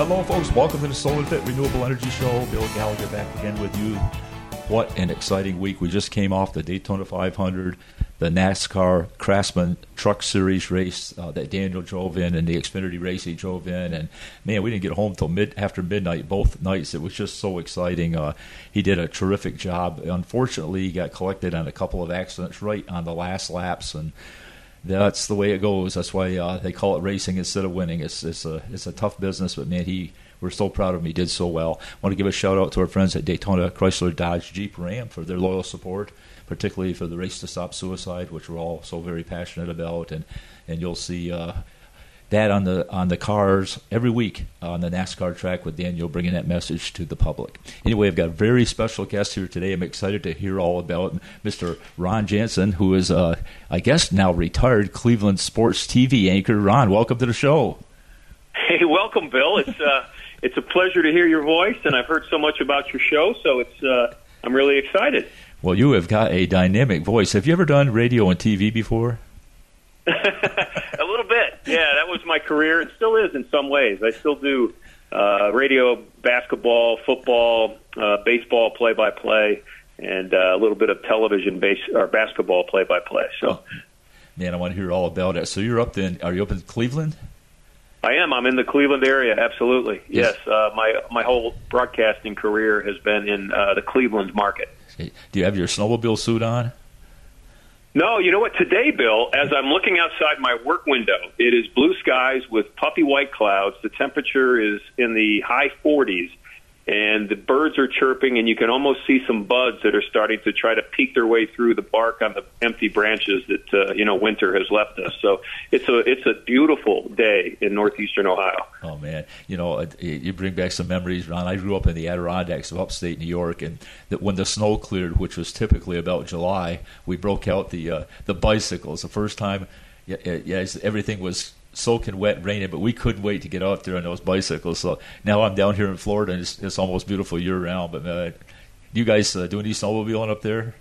Hello, folks. Welcome to the Solar Fit Renewable Energy Show. Bill Gallagher back again with you. What an exciting week. We just came off the Daytona 500, the NASCAR Craftsman Truck Series race that Daniel drove in, and the Xfinity race he drove in. And, man, we didn't get home till after midnight both nights. It was just so exciting. He did a terrific job. Unfortunately, he got collected on a couple of accidents right on the last laps, and that's the way it goes. That's why they call it racing instead of winning. It's a tough business, but, man, we're so proud of him. He did so well. I want to give a shout-out to our friends at Daytona Chrysler Dodge Jeep Ram for their loyal support, particularly for the Race to Stop Suicide, which we're all so very passionate about. And you'll see that on the cars every week on the NASCAR track with Daniel bringing that message to the public. Anyway, I've got a very special guest here today. I'm excited to hear all about Mr. Ron Jansen, who is, I guess, now retired Cleveland sports TV anchor. Ron, welcome to the show. Hey, welcome, Bill. It's a pleasure to hear your voice, and I've heard so much about your show, so I'm really excited. Well, you have got a dynamic voice. Have you ever done radio and TV before? A little bit. Yeah, that was my career. It still is in some ways. I still do radio, basketball, football, baseball play-by-play, and a little bit of television basketball play-by-play. So, man, I want to hear all about it. So are you up in Cleveland? I am. I'm in the Cleveland area, absolutely. Yes. My whole broadcasting career has been in the Cleveland market. Do you have your snowmobile suit on? No, you know what? Today, Bill, as I'm looking outside my work window, it is blue skies with puffy white clouds. The temperature is in the high 40s, and the birds are chirping, and you can almost see some buds that are starting to try to peek their way through the bark on the empty branches that winter has left us. So it's a beautiful day in northeastern Ohio. Oh man, you bring back some memories, Ron. I grew up in the Adirondacks of upstate New York, and when the snow cleared, which was typically about July, we broke out the bicycles. The first time, everything was soaking wet, raining, but we couldn't wait to get out there on those bicycles. So now I'm down here in Florida, and it's almost beautiful year-round. But do you guys do any snowmobiling up there?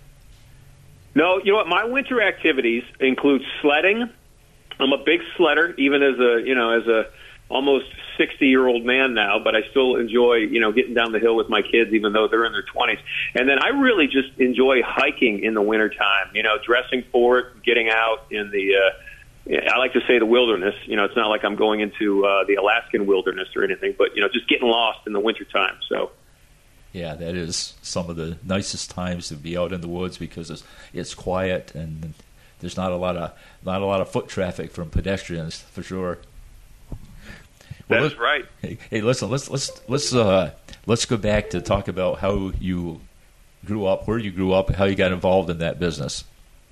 No, you know what? My winter activities include sledding. I'm a big sledder, even as a almost 60-year-old man now, but I still enjoy, getting down the hill with my kids, even though they're in their 20s. And then I really just enjoy hiking in the wintertime, dressing for it, getting out in the I like to say the wilderness. It's not like I'm going into the Alaskan wilderness or anything, but, just getting lost in the wintertime. So, yeah, that is some of the nicest times to be out in the woods because it's quiet and there's not a lot of foot traffic from pedestrians for sure. Well, that's right. Hey, listen, let's go back to talk about how you grew up, where you grew up, how you got involved in that business.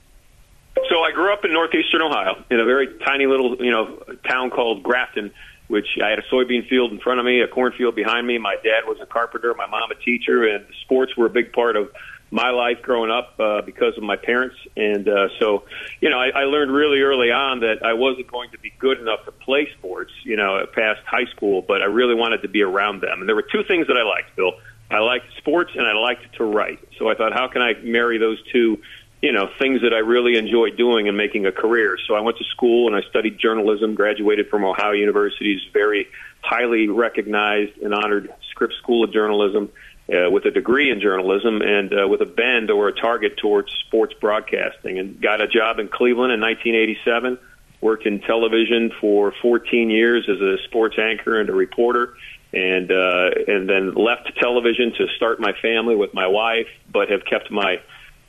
So I grew up in northeastern Ohio in a very tiny little, town called Grafton, which I had a soybean field in front of me, a cornfield behind me. My dad was a carpenter, my mom a teacher, and sports were a big part of my life growing up because of my parents. And so, I learned really early on that I wasn't going to be good enough to play sports, past high school, but I really wanted to be around them. And there were two things that I liked, Bill. I liked sports and I liked to write. So I thought, how can I marry those two things that I really enjoy doing and making a career. So I went to school and I studied journalism, graduated from Ohio University's very highly recognized and honored Scripps School of Journalism with a degree in journalism and with a bend or a target towards sports broadcasting, and got a job in Cleveland in 1987, worked in television for 14 years as a sports anchor and a reporter, and then left television to start my family with my wife, but have kept my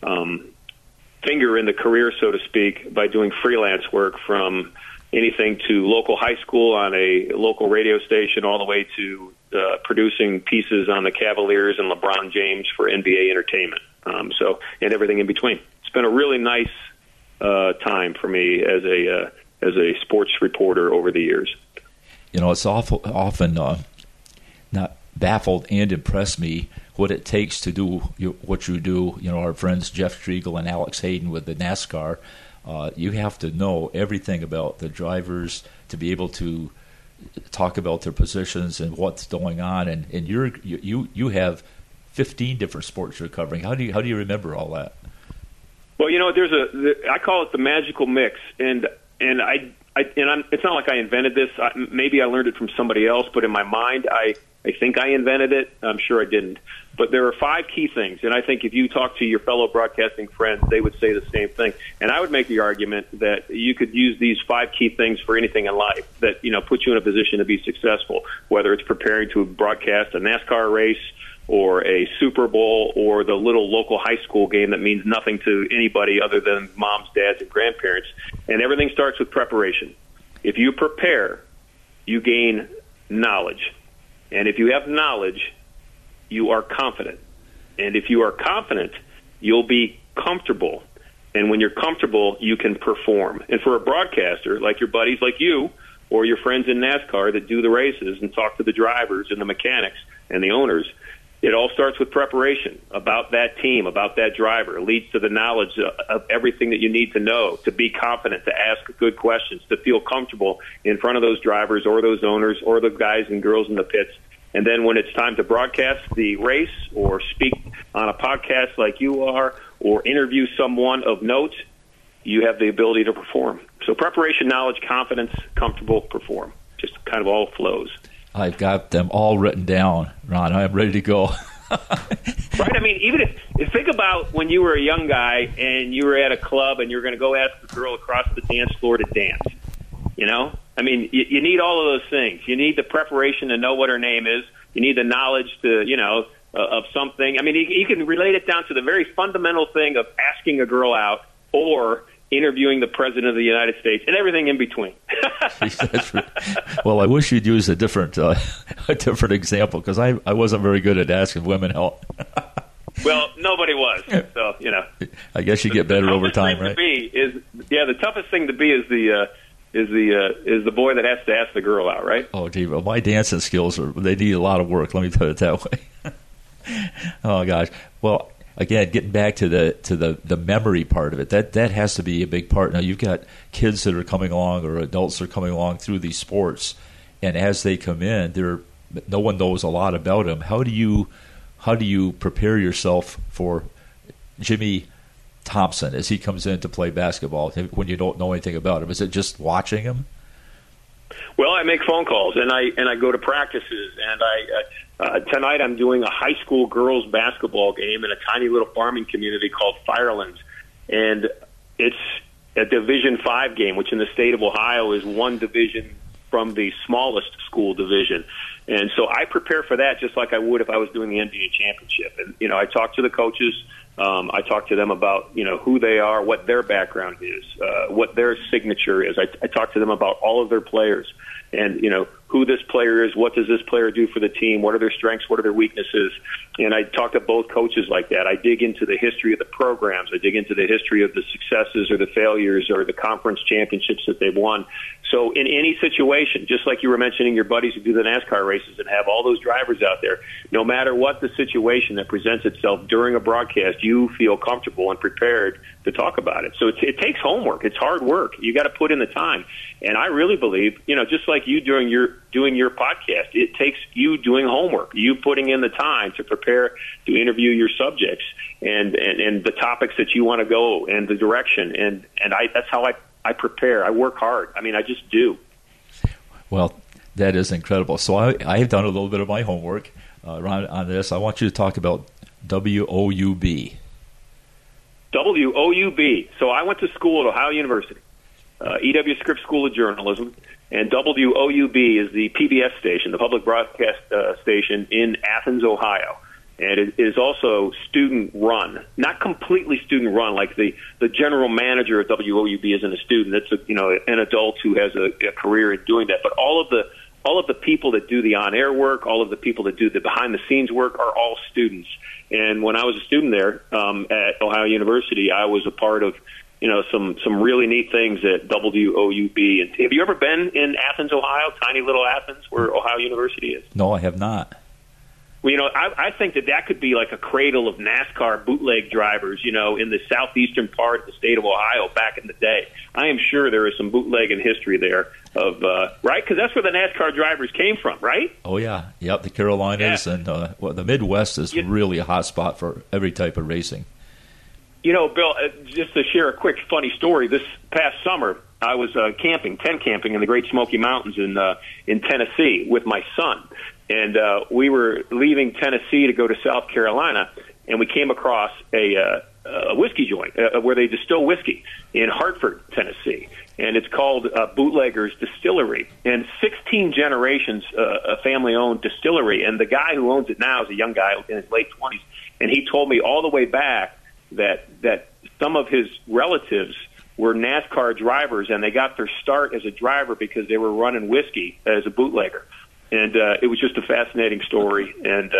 finger in the career, so to speak, by doing freelance work from anything to local high school on a local radio station all the way to producing pieces on the Cavaliers and LeBron James for NBA Entertainment. And everything in between. It's been a really nice time for me as a sports reporter over the years. It's often not baffled and impressed me what it takes to do what you do. Our friends Jeff Striegel and Alex Hayden with the NASCAR, you have to know everything about the drivers to be able to talk about their positions and what's going on. And you have 15 different sports you're covering. How do you remember all that? Well, I call it the magical mix, and it's not like I invented this. Maybe I learned it from somebody else, but in my mind, I think I invented it. I'm sure I didn't. But there are 5 key things, and I think if you talk to your fellow broadcasting friends, they would say the same thing. And I would make the argument that you could use these 5 key things for anything in life that, put you in a position to be successful, whether it's preparing to broadcast a NASCAR race or a Super Bowl or the little local high school game that means nothing to anybody other than moms, dads, and grandparents. And everything starts with preparation. If you prepare, you gain knowledge. And if you have knowledge, you are confident. And if you are confident, you'll be comfortable. And when you're comfortable, you can perform. And for a broadcaster, like your buddies like you or your friends in NASCAR that do the races and talk to the drivers and the mechanics and the owners, it all starts with preparation about that team, about that driver. It leads to the knowledge of everything that you need to know, to be confident, to ask good questions, to feel comfortable in front of those drivers or those owners or the guys and girls in the pits. And then when it's time to broadcast the race or speak on a podcast like you are or interview someone of note, you have the ability to perform. So preparation, knowledge, confidence, comfortable, perform. Just kind of all flows. I've got them all written down, Ron. I'm ready to go. Right? I mean, even if think about when you were a young guy and you were at a club and you're going to go ask the girl across the dance floor to dance. I mean, you need all of those things. You need the preparation to know what her name is. You need the knowledge to, of something. I mean, you can relate it down to the very fundamental thing of asking a girl out or interviewing the President of the United States and everything in between. Well, I wish you'd use a different example because I wasn't very good at asking women out. Well, nobody was. So, I guess you get better over time, right? The toughest thing to be is the boy that has to ask the girl out, right? Oh, gee, well, my dancing skills they need a lot of work. Let me put it that way. Oh gosh. Well, again, getting back to the memory part of it, that has to be a big part. Now you've got kids that are coming along or adults that are coming along through these sports, and as they come in, no one knows a lot about them. How do you prepare yourself for Jimmy Thompson as he comes in to play basketball when you don't know anything about him? Is it just watching him? Well, I make phone calls and I go to practices, and tonight I'm doing a high school girls basketball game in a tiny little farming community called Firelands, and it's a Division 5 game, which in the state of Ohio is one division from the smallest school division. And so I prepare for that just like I would if I was doing the NBA championship. And, I talk to the coaches. I talk to them about, who they are, what their background is, what their signature is. I talk to them about all of their players and, who this player is, what does this player do for the team, what are their strengths, what are their weaknesses. And I talk to both coaches like that. I dig into the history of the programs. I dig into the history of the successes or the failures or the conference championships that they've won. So in any situation, just like you were mentioning your buddies who do the NASCAR races and have all those drivers out there, no matter what the situation that presents itself during a broadcast, you feel comfortable and prepared to talk about it. So it takes homework. It's hard work. You got to put in the time. And I really believe, just like you doing your podcast, it takes you doing homework, you putting in the time to prepare to interview your subjects and the topics that you want to go and the direction. And that's how I prepare. I work hard. I mean, I just do. Well, that is incredible. So I have done a little bit of my homework on this. I want you to talk about WOUB. WOUB. So I went to school at Ohio University, E.W. Scripps School of Journalism, and WOUB is the PBS station, the public broadcast station in Athens, Ohio. And it is also student-run, not completely student-run, like the general manager of WOUB isn't a student. It's an adult who has a career in doing that. But all of the people that do the on-air work, all of the people that do the behind-the-scenes work are all students. And when I was a student there at Ohio University, I was a part of some really neat things at WOUB. And have you ever been in Athens, Ohio, tiny little Athens, where Ohio University is? No, I have not. Well, I think that could be like a cradle of NASCAR bootleg drivers, in the southeastern part of the state of Ohio back in the day. I am sure there is some bootlegging history there of, right? Because that's where the NASCAR drivers came from, right? Oh, yeah. Yep, the Carolinas and the Midwest is really a hot spot for every type of racing. Bill, just to share a quick funny story, this past summer, I was tent camping in the Great Smoky Mountains in Tennessee with my son, and we were leaving Tennessee to go to South Carolina, and we came across a whiskey joint where they distill whiskey in Hartford, Tennessee, and it's called Bootleggers Distillery, and 16 generations a family-owned distillery, and the guy who owns it now is a young guy in his late 20s, and he told me all the way back that some of his relatives were NASCAR drivers, and they got their start as a driver because they were running whiskey as a bootlegger. And it was just a fascinating story. And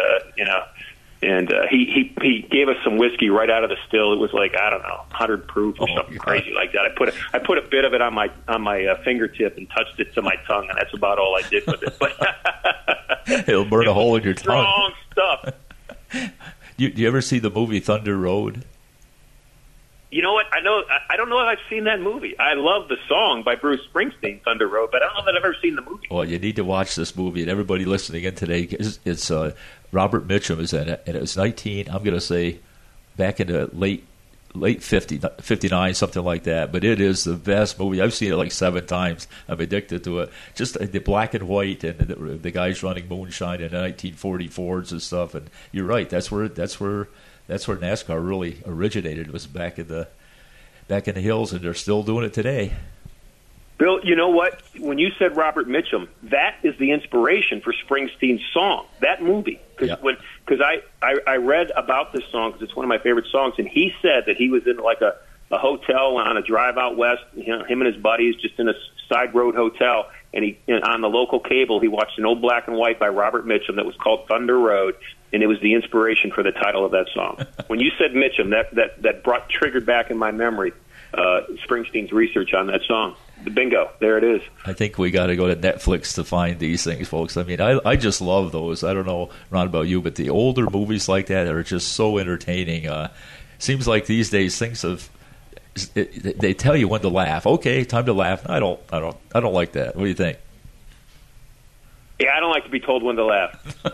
he gave us some whiskey right out of the still. It was like, I don't know, 100 proof or something crazy like that. I put a bit of it on my fingertip and touched it to my tongue, and that's about all I did with it. But it'll burn a hole in your tongue. Strong stuff. Do you ever see the movie Thunder Road? You know what? I don't know if I've seen that movie. I love the song by Bruce Springsteen, Thunder Road, but I don't know that I've ever seen the movie. Well, you need to watch this movie, and everybody listening in today, it's Robert Mitchum is in it, and it was I'm going to say, back in the late 59, something like that. But it is the best movie. I've seen it like 7 times. I'm addicted to it. Just the black and white, and the guys running moonshine in the 1940 and stuff. And you're right. That's where NASCAR really originated. It was back in the hills, and they're still doing it today. Bill, you know what? When you said Robert Mitchum, that is the inspiration for Springsteen's song, that movie. Because I read about this song because it's one of my favorite songs, and he said that he was in like a hotel on a drive out west, him and his buddies just in a side road hotel, and on the local cable he watched an old black and white by Robert Mitchum that was called Thunder Road, and it was the inspiration for the title of that song. When you said Mitchum, that triggered back in my memory Springsteen's research on that song. Bingo, there it is. I think we got to go to Netflix to find these things, folks. I mean, I just love those. I don't know, Ron, about you, but the older movies like that are just so entertaining. Seems like these days they tell you when to laugh. Okay, time to laugh. I don't like that. What do you think? Yeah, I don't like to be told when to laugh.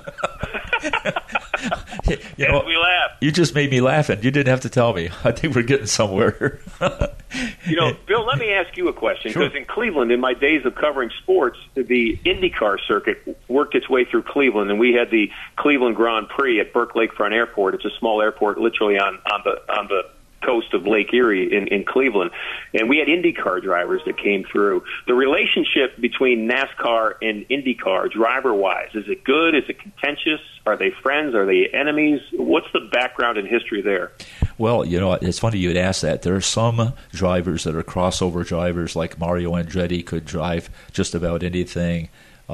We laugh. You just made me laugh, and you didn't have to tell me. I think we're getting somewhere. Bill, let me ask you a question, Sure. because in Cleveland, in my days of covering sports, the IndyCar circuit worked its way through Cleveland, and we had the Cleveland Grand Prix at Burke Lakefront Airport. It's a small airport literally on the coast of Lake Erie in Cleveland, and we had IndyCar drivers that came through. The relationship between NASCAR and IndyCar, driver-wise, is it good? Is it contentious? Are they friends? Are they enemies? What's the background and history there? Well, it's funny you'd ask that. There are some drivers that are crossover drivers, like Mario Andretti could drive just about anything,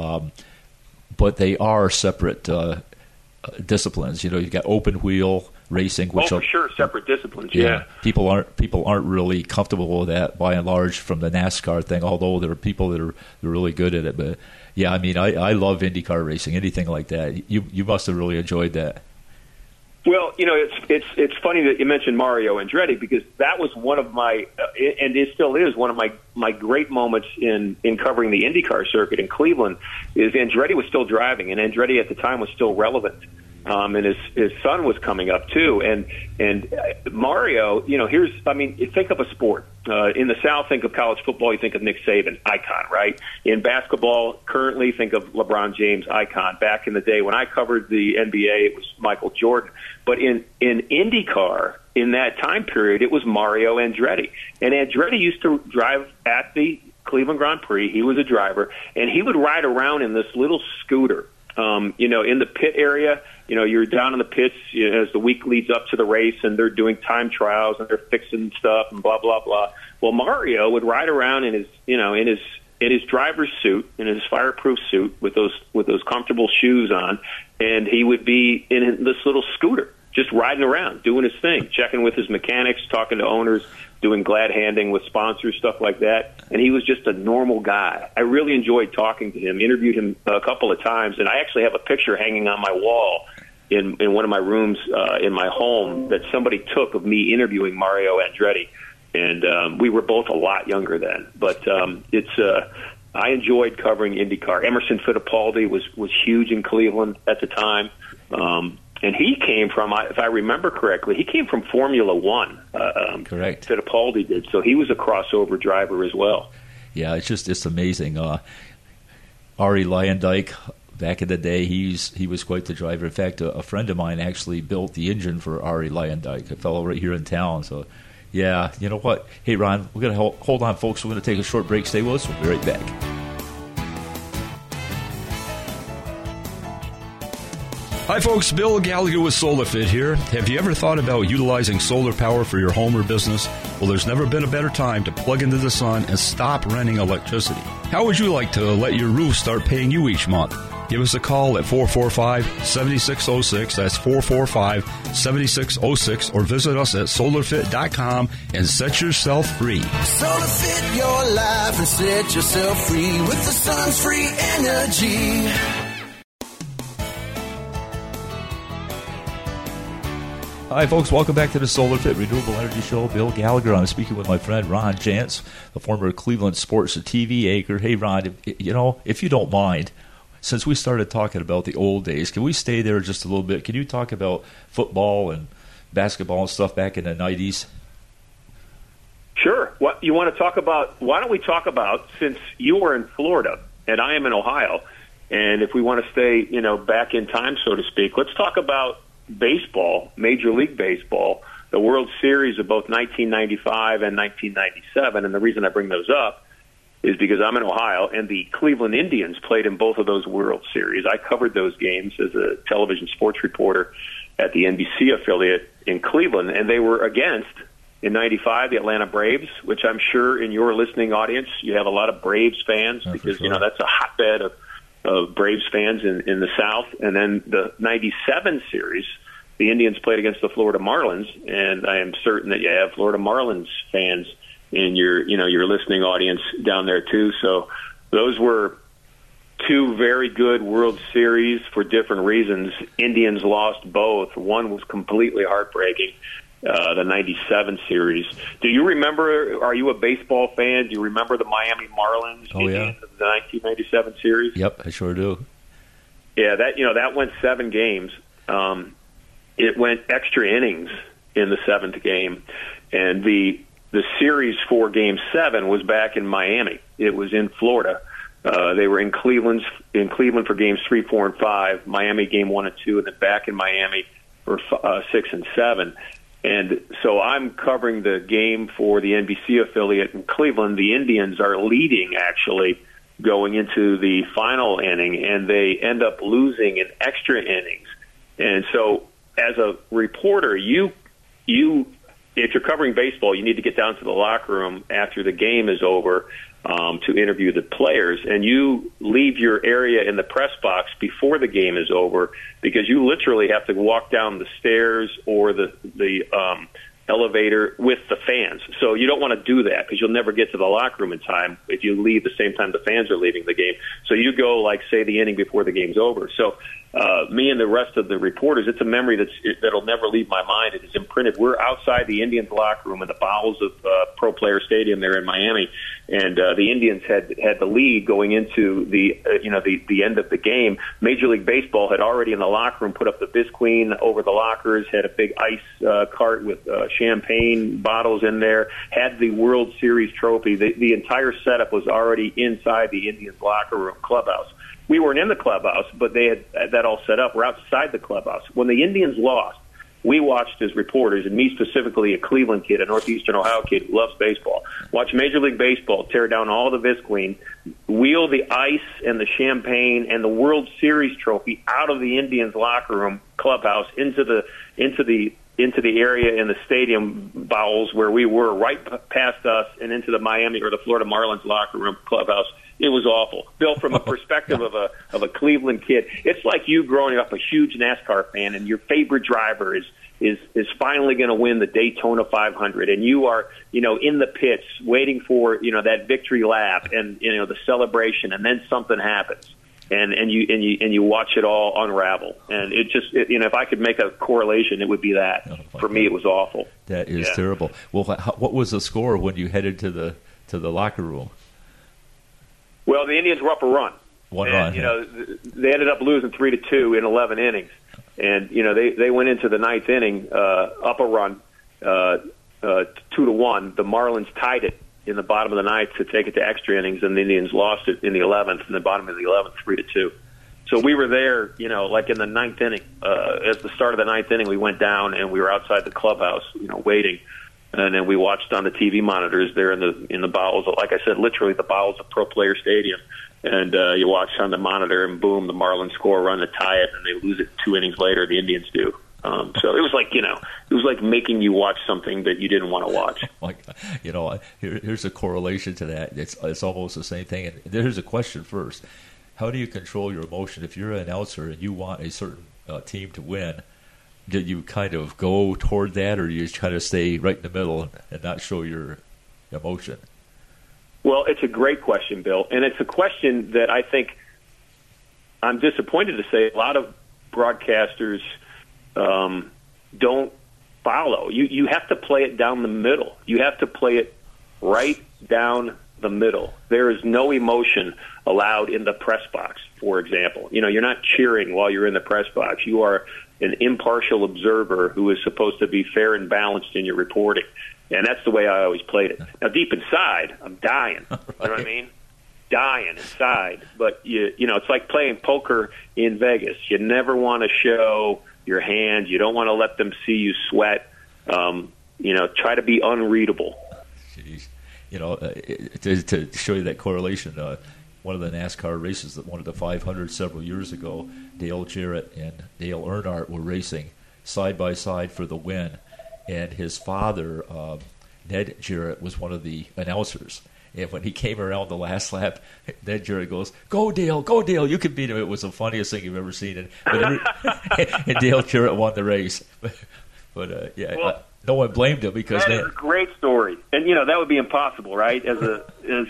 but they are separate disciplines. You've got open wheel racing, which for sure, separate disciplines. Yeah, people aren't really comfortable with that by and large from the NASCAR thing. Although there are people that are really good at it. But yeah, I mean, I love IndyCar racing, anything like that. You must have really enjoyed that. Well, it's funny that you mentioned Mario Andretti, because that was one of my, and it still is one of my great moments in covering the IndyCar circuit in Cleveland. Is Andretti was still driving, and Andretti at the time was still relevant. And his son was coming up too, and Mario, think of a sport. In the South, think of college football. You think of Nick Saban, icon, right? In basketball, currently think of LeBron James, icon. Back in the day when I covered the NBA, it was Michael Jordan. But in IndyCar, in that time period, it was Mario Andretti, and Andretti used to drive at the Cleveland Grand Prix. He was a driver, and he would ride around in this little scooter. In the pit area, you're down in the pits as the week leads up to the race, and they're doing time trials and they're fixing stuff and blah blah blah. Well, Mario would ride around in his driver's suit, in his fireproof suit, with those comfortable shoes on, and he would be in this little scooter, just riding around, doing his thing, checking with his mechanics, talking to owners, doing glad handing with sponsors, stuff like that. And he was just a normal guy. I really enjoyed talking to him, interviewed him a couple of times, and I actually have a picture hanging on my wall in one of my rooms in my home that somebody took of me interviewing Mario Andretti. And we were both a lot younger then. But I enjoyed covering IndyCar. Emerson Fittipaldi was huge in Cleveland at the time. And he came from, if I remember correctly, he came from Formula One. Correct. Fittipaldi did. So he was a crossover driver as well. Yeah, it's amazing. Ari Lyondike, back in the day, he was quite the driver. In fact, a friend of mine actually built the engine for Ari Lyondike, a fellow right here in town. So, yeah, you know what? Hey, Ron, we're going to hold on, folks. We're going to take a short break. Stay with us. We'll be right back. Hi folks, Bill Gallagher with SolarFit here. Have you ever thought about utilizing solar power for your home or business? Well, there's never been a better time to plug into the sun and stop renting electricity. How would you like to let your roof start paying you each month? Give us a call at 445-7606. That's 445-7606. Or visit us at solarfit.com and set yourself free. SolarFit your life and set yourself free with the sun's free energy. Hi, folks. Welcome back to the SolarFit Renewable Energy Show. Bill Gallagher. I'm speaking with my friend Ron Jantz, the former Cleveland Sports TV anchor. Hey, Ron, if you don't mind, since we started talking about the old days, can we stay there just a little bit? Can you talk about football and basketball and stuff back in the 90s? Sure. What you want to talk about? Why don't we talk about, since you were in Florida and I am in Ohio, and if we want to stay, back in time, so to speak, let's talk about baseball, Major League Baseball, the World Series of both 1995 and 1997. And the reason I bring those up is because I'm in Ohio, and the Cleveland Indians played in both of those World Series. I covered those games as a television sports reporter at the NBC affiliate in Cleveland, and they were against, in 95, the Atlanta Braves, which I'm sure in your listening audience you have a lot of Braves fans, because sure. That's a hotbed of Braves fans in the South. And then the 97 series, the Indians played against the Florida Marlins, and I am certain that you have Florida Marlins fans in your listening audience down there too. So those were two very good World Series for different reasons. Indians lost both. One was completely heartbreaking, the 97 series. Do you remember, are you a baseball fan? Do you remember the Miami Marlins Indians of the 1997 series? Yep, I sure do. Yeah, that went 7 games. It went extra innings in the 7th game, and the series for Game 7 was back in Miami. It was in Florida. They were in Cleveland for Games 3, 4, and 5. Miami Game 1 and 2, and then back in Miami for 6 and 7. And so I'm covering the game for the NBC affiliate in Cleveland. The Indians are leading, actually, going into the final inning, and they end up losing in extra innings. And so as a reporter, if you're covering baseball, you need to get down to the locker room after the game is over to interview the players, and you leave your area in the press box before the game is over, because you literally have to walk down the stairs or the elevator with the fans. So you don't want to do that, because you'll never get to the locker room in time if you leave the same time the fans are leaving the game. So you go, say, the inning before the game's over. So me and the rest of the reporters, it's a memory that'll never leave my mind. It is imprinted. We're outside the Indians locker room in the bowels of Pro Player Stadium there in Miami, and the Indians had the lead going into the end of the game. Major League Baseball had already in the locker room put up the Bisqueen over the lockers, had a big ice cart with champagne bottles in there, had the World Series trophy. The entire setup was already inside the Indians locker room clubhouse. We weren't in the clubhouse, but they had that all set up. We're outside the clubhouse. When the Indians lost, we watched as reporters, and me specifically, a Cleveland kid, a Northeastern Ohio kid who loves baseball, watch Major League Baseball tear down all the Visqueen, wheel the ice and the champagne and the World Series trophy out of the Indians locker room clubhouse into the area in the stadium bowels where we were, right past us, and into the Miami or the Florida Marlins locker room clubhouse. It was awful. Bill, from a perspective of a Cleveland kid, it's like you growing up a huge NASCAR fan, and your favorite driver is finally going to win the Daytona 500, and you are, in the pits waiting for, that victory lap and, the celebration, and then something happens. And you watch it all unravel, and if I could make a correlation, it would be that. For me, it was awful. That is terrible. Well, what was the score when you headed to the locker room? Well, the Indians were up a run. One and, run. They ended up losing 3-2 in 11 innings, and they went into the 9th inning up a run, 2-1. The Marlins tied it in the bottom of the ninth to take it to extra innings, and the Indians lost it in the 11th, in the bottom of the 11th, 3-2. So we were there, like in the ninth inning. At the start of the ninth inning, we went down and we were outside the clubhouse, waiting. And then we watched on the TV monitors there in the bowels of, like I said, literally the bowels of Pro Player Stadium. And you watch on the monitor, and boom, the Marlins score a run to tie it, and they lose it 2 innings later. The Indians do. So it was like, it was like making you watch something that you didn't want to watch. Here's a correlation to that. It's almost the same thing. And there's a question first. How do you control your emotion? If you're an announcer and you want a certain team to win, do you kind of go toward that, or you kind of stay right in the middle and not show your emotion? Well, it's a great question, Bill, and it's a question that I think I'm disappointed to say a lot of broadcasters don't follow. You have to play it down the middle. You have to play it right down the middle. There is no emotion allowed in the press box, for example. You're not cheering while you're in the press box. You are an impartial observer who is supposed to be fair and balanced in your reporting. And that's the way I always played it. Now, deep inside, I'm dying. Right. You know what I mean? Dying inside. But, it's like playing poker in Vegas. You never want to show your hands. You don't want to let them see you sweat. Try to be unreadable. Jeez. To show you that correlation, one of the NASCAR races that won at the 500 several years ago, Dale Jarrett and Dale Earnhardt were racing side by side for the win. And his father, Ned Jarrett, was one of the announcers. And when he came around the last lap, Ned Jarrett goes, "Go Dale, you can beat him." It was the funniest thing you've ever seen. And Dale Jarrett won the race. But no one blamed him because that is a great story. And that would be impossible, right? Well,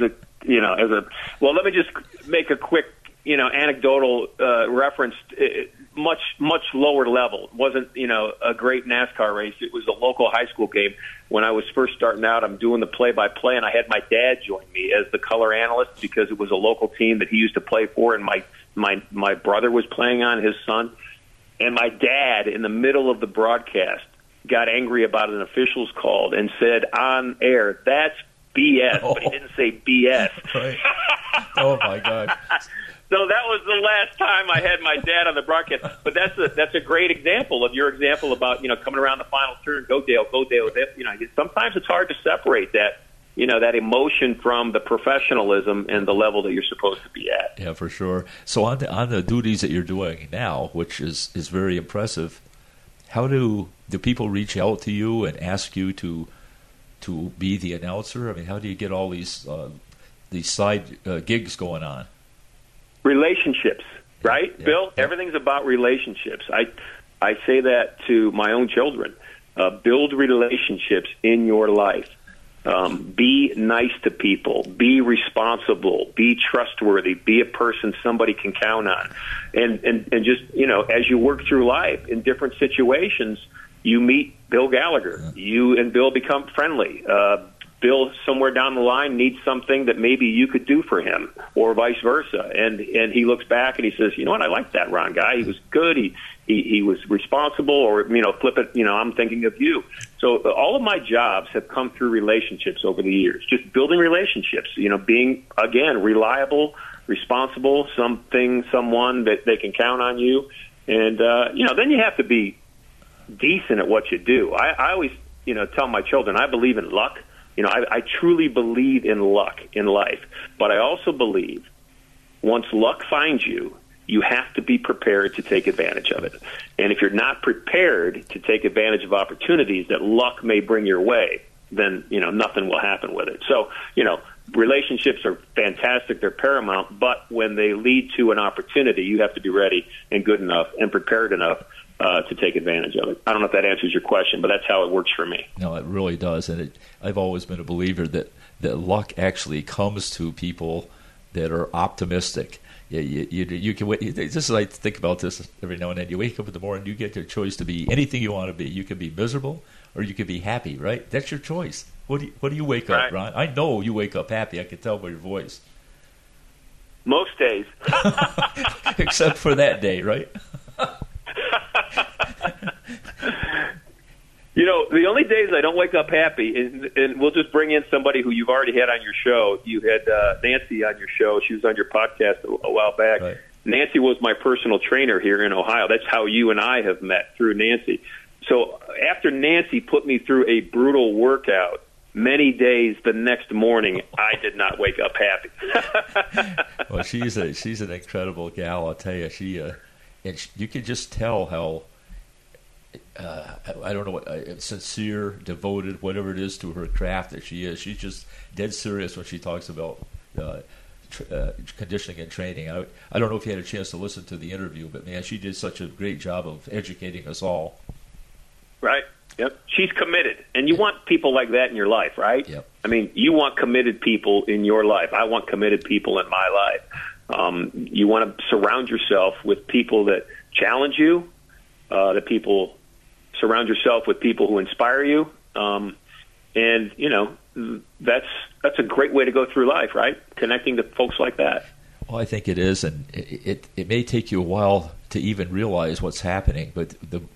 let me just make a quick anecdotal reference. Much lower level. It wasn't, a great NASCAR race. It was a local high school game. When I was first starting out, I'm doing the play-by-play, and I had my dad join me as the color analyst because it was a local team that he used to play for, and my brother was playing on, his son. And my dad, in the middle of the broadcast, got angry about an official's call and said on air, "That's BS," but he didn't say BS. Right. Oh, my God. So that was the last time I had my dad on the broadcast. But that's a great example of your example about coming around the final turn. Go Dale. Sometimes it's hard to separate that that emotion from the professionalism and the level that you're supposed to be at. Yeah, for sure. So on the duties that you're doing now, which is very impressive, how do people reach out to you and ask you to be the announcer? I mean, how do you get all these side gigs going on? Relationships, right, yeah, Bill? Yeah. Everything's about relationships. I say that to my own children. Build relationships in your life. Be nice to people. Be responsible. Be trustworthy. Be a person somebody can count on. And just, as you work through life in different situations, you meet Bill Gallagher. You and Bill become friendly. Bill, somewhere down the line, needs something that maybe you could do for him, or vice versa. And he looks back and he says, "You know what? I like that Ron guy. He was good. He was responsible." Or flip it. I'm thinking of you. So all of my jobs have come through relationships over the years. Just building relationships. Being again reliable, responsible, someone that they can count on you. And then you have to be decent at what you do. I always tell my children I believe in luck. I truly believe in luck in life, but I also believe once luck finds you, you have to be prepared to take advantage of it. And if you're not prepared to take advantage of opportunities that luck may bring your way, then, nothing will happen with it. So, relationships are fantastic. They're paramount, but when they lead to an opportunity, you have to be ready and good enough and prepared enough to take advantage of it. I don't know if that answers your question, but that's how it works for me. No, it really does. And I've always been a believer that luck actually comes to people that are optimistic. You can wait. Just as I think about this every now and then, you wake up in the morning, you get your choice to be anything you want to be. You can be miserable or you can be happy, right? That's your choice. What do you wake up, Ron? I know you wake up happy. I can tell by your voice. Most days. Except for that day, right? You know, the only days I don't wake up happy is, and we'll just bring in somebody who you've already had on your show. You had Nancy on your show. She was on your podcast a while back. Right. Nancy was my personal trainer here in Ohio. That's how you and I have met, through Nancy. So after Nancy put me through a brutal workout, many days the next morning, I did not wake up happy. Well, she's an incredible gal, I'll tell you. And you can just tell how, I don't know what, sincere, devoted, whatever it is to her craft that she is. She's just dead serious when she talks about conditioning and training. I don't know if you had a chance to listen to the interview, but man, she did such a great job of educating us all. Right. Yep. She's committed, and you want people like that in your life, right? Yep. I mean, you want committed people in your life. I want committed people in my life. You want to surround yourself with people that challenge you, surround yourself with people who inspire you, and you know, that's a great way to go through life, right? Connecting to folks like that. Well, I think it is, and it may take you a while to even realize what's happening, but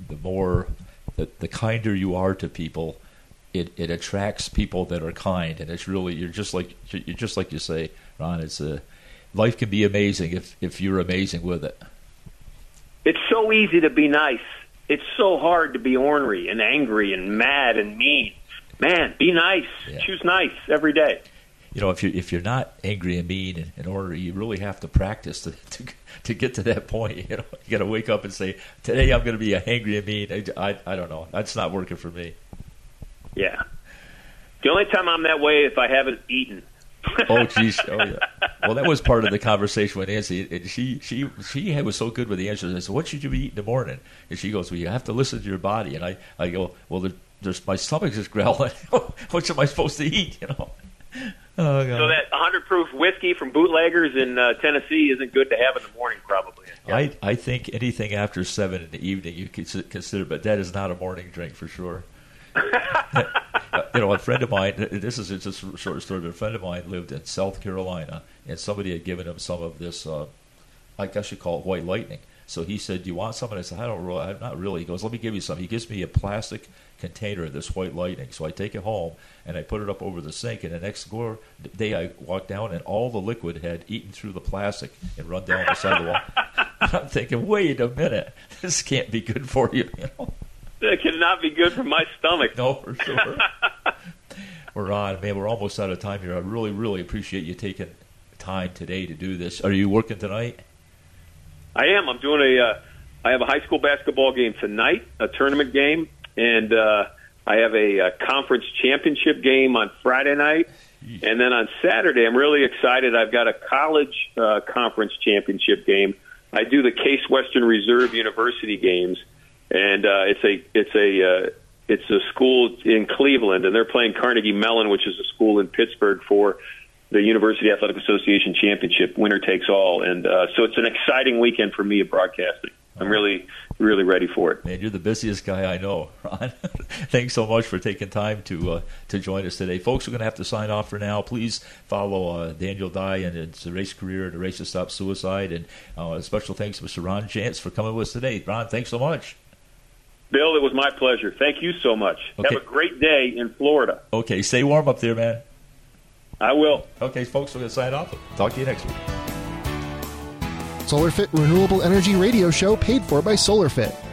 the kinder you are to people, it attracts people that are kind, and it's really you're just like you say, Ron. It's life can be amazing if you're amazing with it. It's so easy to be nice. It's so hard to be ornery and angry and mad and mean. Man, be nice. Yeah. Choose nice every day. You know, if you're not angry and mean and ornery, you really have to practice to get to that point. You know, you got to wake up and say, today I'm going to be angry and mean. I don't know. That's not working for me. Yeah. The only time I'm that way if I haven't eaten. Oh, geez. Oh, yeah. Well, that was part of the conversation with Nancy. And she was so good with the answers. I said, what should you be eating in the morning? And she goes, well, you have to listen to your body. And I go, well, my stomach is growling. What am I supposed to eat, you know? Oh, God. So that 100 proof whiskey from Bootleggers in Tennessee isn't good to have in the morning, probably. I think anything after 7 in the evening you could consider, but that is not a morning drink for sure. You know, a friend of mine, this is just a short story, but a friend of mine lived in South Carolina, and somebody had given him some of this, I guess you call it white lightning. So he said, do you want some? And I said, I'm not really. He goes, let me give you some. He gives me a plastic container of this white lightning. So I take it home, and I put it up over the sink, and the next day I walked down, and all the liquid had eaten through the plastic and run down the side of the wall. I'm thinking, wait a minute. This can't be good for you, you know? It cannot be good for my stomach. No, for sure. We're on. Man, we're almost out of time here. I really, really appreciate you taking time today to do this. Are you working tonight? I am. I'm doing I have a high school basketball game tonight, a tournament game, and I have a conference championship game on Friday night. And then on Saturday, I'm really excited. I've got a college conference championship game. I do the Case Western Reserve University games, and it's a school in Cleveland, and they're playing Carnegie Mellon, which is a school in Pittsburgh, for the University Athletic Association Championship, winner takes all. And so it's an exciting weekend for me at broadcasting. I'm really, really ready for it. Man, you're the busiest guy I know, Ron. Thanks so much for taking time to join us today. Folks, we're going to have to sign off for now. Please follow Daniel Dye and his race career and the Race to Stop Suicide. And a special thanks to Mr. Ron Jantz for coming with us today. Ron, thanks so much. Bill, it was my pleasure. Thank you so much. Okay. Have a great day in Florida. Okay, stay warm up there, man. I will. Okay, folks, we're going to sign off. Talk to you next week. SolarFit Renewable Energy Radio Show paid for by SolarFit.